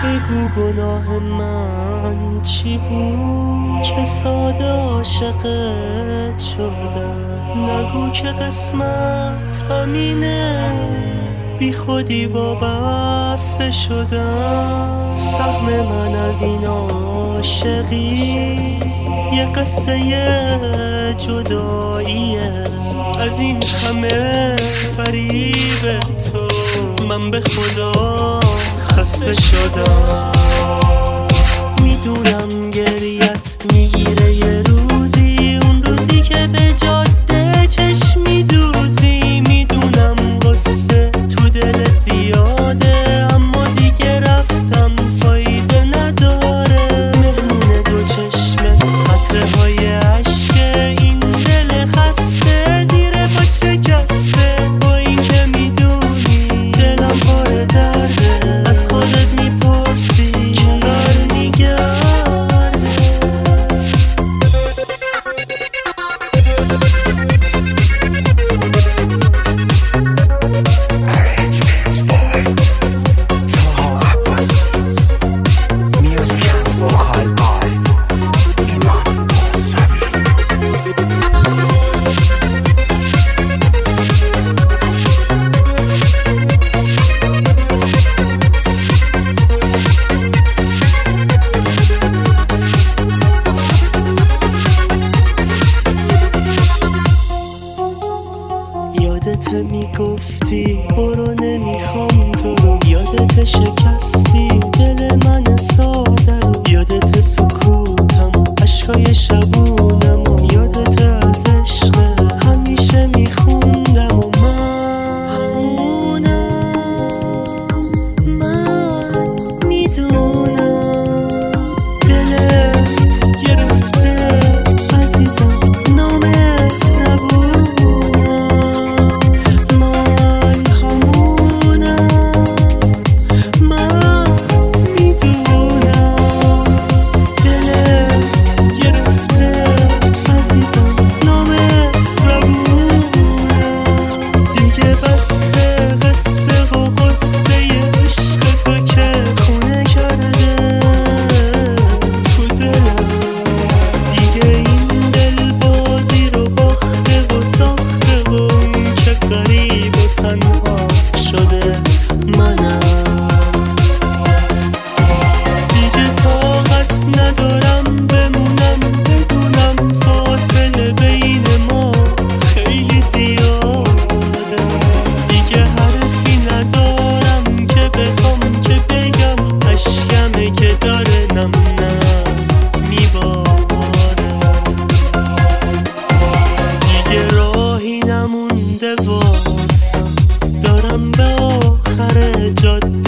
بگو گناه من چی بود که ساده عاشقت شدم. نگو که قسمت همینه، بی خودی وابسته شدم. سهم من از این عاشقی یه قصه جداییه. از این همه فریب تو من به خدا خسته شدم. میدونم گریت میگیره یه روزی، اون روزی که به جاده چشم میدوزی. میدونم قصه تو دلت زیاده، اما دیگه رفتم فایده نداره. مهمون دو چشمت قطره های عشق این دل خسته زیر پا شکسته. با این که میدونی دلم پر درده، از خودت میپرسی که برمیگرده. یادت میگفتی برو نمیخوام تو رو، یادت شکستی دل من ساده رو، یادت سکوتم عشقای شبونم و یادت از عشق همیشه میخوندم. و من همونم، من میدونم دلت گرفته عزیزم نامهربونم. دارم به آخر جاده